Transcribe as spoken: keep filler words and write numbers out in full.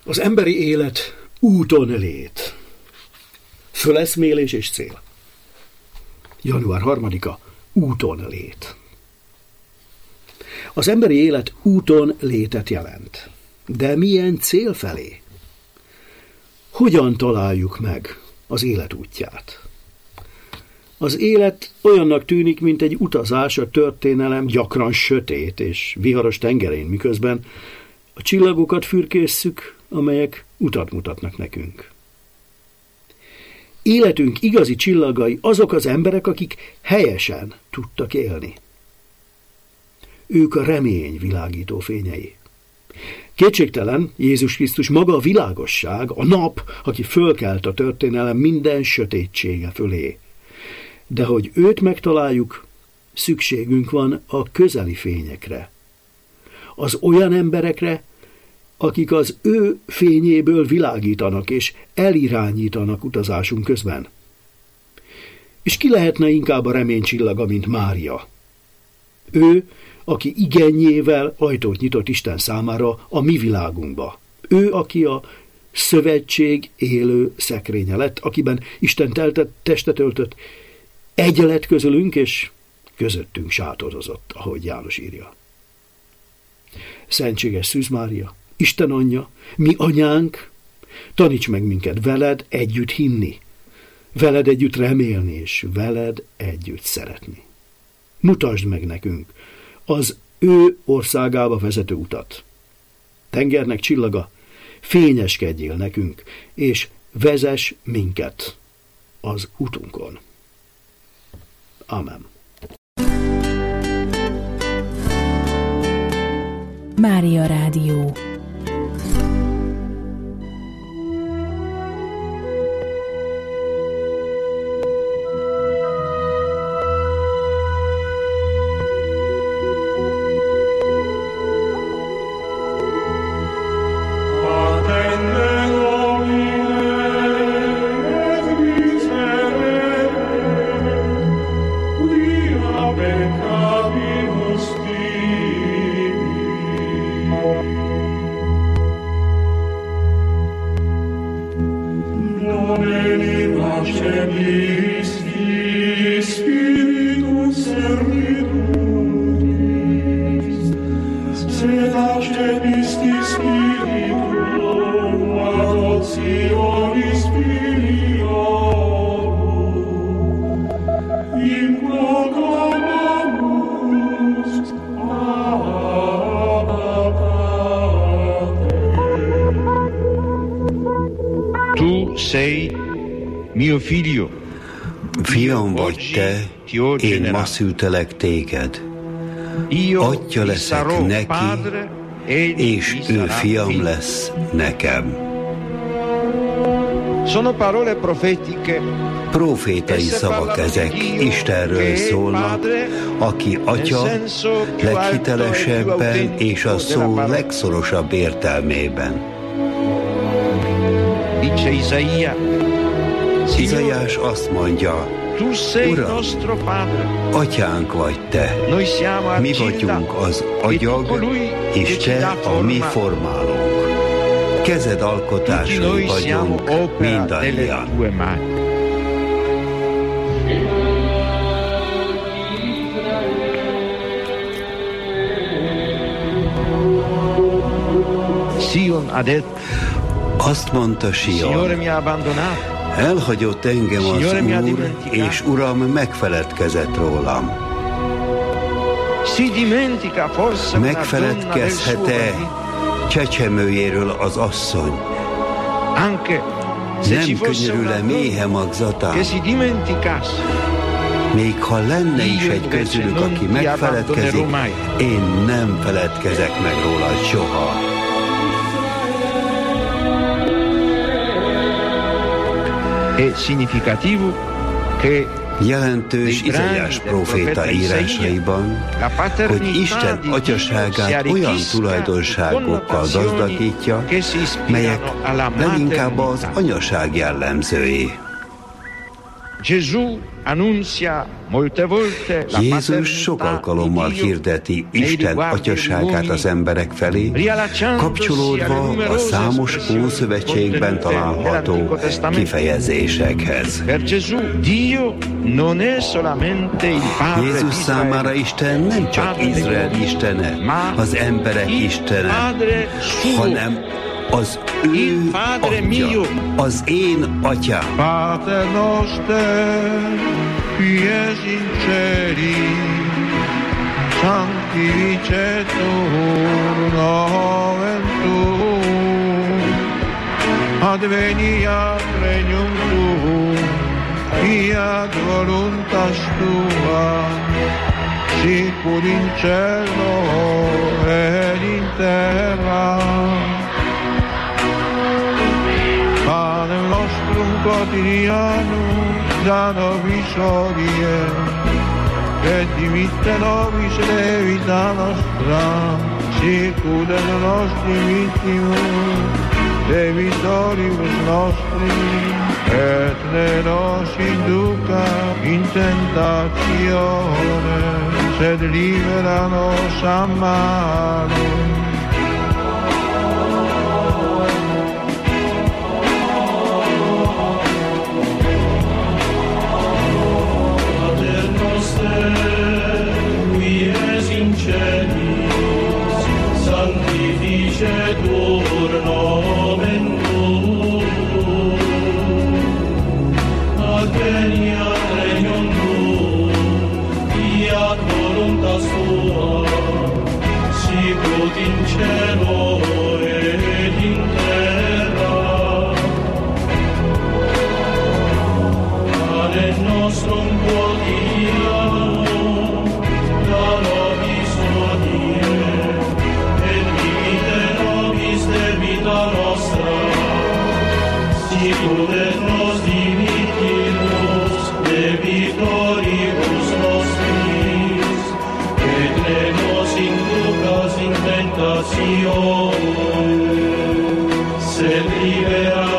Az emberi élet úton lét. Föleszmélés és cél. január harmadika. Úton lét. Az emberi élet úton létet jelent. De milyen cél felé? Hogyan találjuk meg az élet útját? Az élet olyannak tűnik, mint egy utazás a történelem gyakran sötét és viharos tengerén, miközben a csillagokat fürkésszük, amelyek utat mutatnak nekünk. Életünk igazi csillagai azok az emberek, akik helyesen tudtak élni. Ők a remény világító fényei. Kétségtelen, Jézus Krisztus maga a világosság, a nap, aki fölkelt a történelem minden sötétsége fölé. De hogy őt megtaláljuk, szükségünk van a közeli fényekre. Az olyan emberekre, akik az ő fényéből világítanak és elirányítanak utazásunk közben. És ki lehetne inkább a reménycsillaga, mint Mária? Ő, aki igennyével ajtót nyitott Isten számára a mi világunkba. Ő, aki a szövetség élő szekrénye lett, akiben Isten teltett, testet öltött, egy lett közülünk, és közöttünk sátorozott, ahogy János írja. Szentséges Szűz Mária, Isten anyja, mi anyánk, taníts meg minket veled együtt hinni, veled együtt remélni, és veled együtt szeretni. Mutasd meg nekünk az ő országába vezető utat. Tengernek csillaga, fényeskedjél nekünk, és vezess minket az utunkon. Amen. Mária Rádió. Fiam vagy te, én ma szültelek téged. Atya leszek neki, és ő fiam lesz nekem. Profétai szavak ezek, Istenről szólnak, aki Atya leghitelesebben és a szó legszorosabb értelmében. Izaiás azt mondja, Uram, Atyánk vagy te, mi vagyunk az agyag, és te a mi formálónk. Kezed alkotásai vagyunk mindannyian. Azt mondta Sion, elhagyott engem az Úr, és Uram megfeledkezett rólam. Megfeledkezhet-e csecsemőjéről az asszony? Nem könyörül-e méhe magzatán? Még ha lenne is egy közülük, aki megfeledkezik, én nem feledkezek meg rólad soha. Jelentős Izaiás próféta írásaiban, hogy Isten atyaságát olyan tulajdonságokkal gazdagítja, melyek leginkább az anyaság jellemzői. Jézus sok alkalommal hirdeti Isten atyaságát az emberek felé, kapcsolódva a számos Ószövetségben található kifejezésekhez. Jézus számára Isten nem csak Izrael istene, az emberek istene, hanem az ő atya, az én atyám. Pater noster, qui es in celi, sanctificetur nomen tuum, adveniat regnum tuum, fiat voluntas tua, sicur in cielo et in terra. Panem nostrum quotidianum da nobis hodie, et dimitte nobis debita nostra, sicur et nostri vittimus debitoribus nostris, et ne nos induca in tentatione, sed libera nos a malo. Sanctificetur nomen tuum, adveniat regnum tuum, fiat voluntas tua, sicut in cielo et in terra. Panem nostrum quotidianum da nobis hodie, et dimitte nobis debita nostra, sicur et nos dimittimus debitoribus nostris, et ne nos inducas in tentatione, sed libera